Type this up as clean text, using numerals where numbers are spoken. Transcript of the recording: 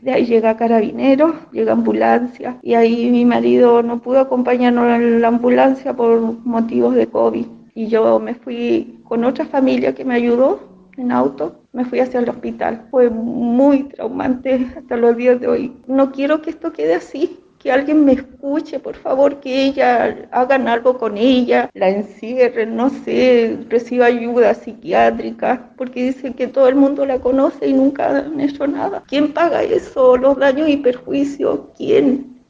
De ahí llega Carabineros, llega ambulancia y ahí mi marido no pudo acompañarnos en la ambulancia por motivos de COVID. Y yo me fui con otra familia que me ayudó en auto, me fui hacia el hospital. Fue muy traumante hasta los días de hoy. No quiero que esto quede así, que alguien me escuche, por favor, que ella hagan algo con ella, la encierren, no sé, reciba ayuda psiquiátrica, porque dicen que todo el mundo la conoce y nunca han hecho nada. ¿Quién paga eso? Los daños y perjuicios, ¿quién?